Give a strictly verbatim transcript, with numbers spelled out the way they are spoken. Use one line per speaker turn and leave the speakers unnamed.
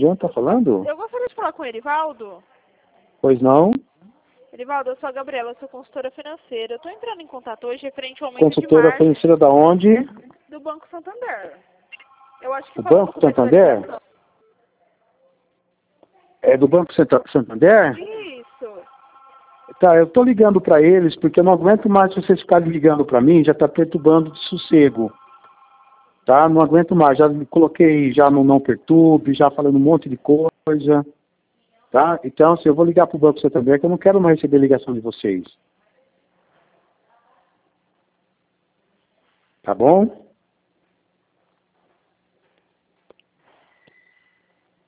De onde tá falando?
Eu gostaria de falar com o Erivaldo.
Pois não?
Erivaldo, eu sou a Gabriela, eu sou consultora financeira. Eu tô entrando em contato hoje referente ao aumento de
Consultora
margem
financeira da onde?
do Banco Santander. Eu acho que
O
falamos
Banco
com o
Santander?
pessoal.
É do Banco Santa- Santander?
Isso.
Tá, eu tô ligando para eles porque eu não aguento mais vocês ficarem ligando para mim, já tá perturbando de sossego. Tá? Não aguento mais, já me coloquei já no não perturbe, já falando um monte de coisa. Tá? Então, se eu vou ligar pro Banco Santander, que eu não quero mais receber ligação de vocês. Tá bom?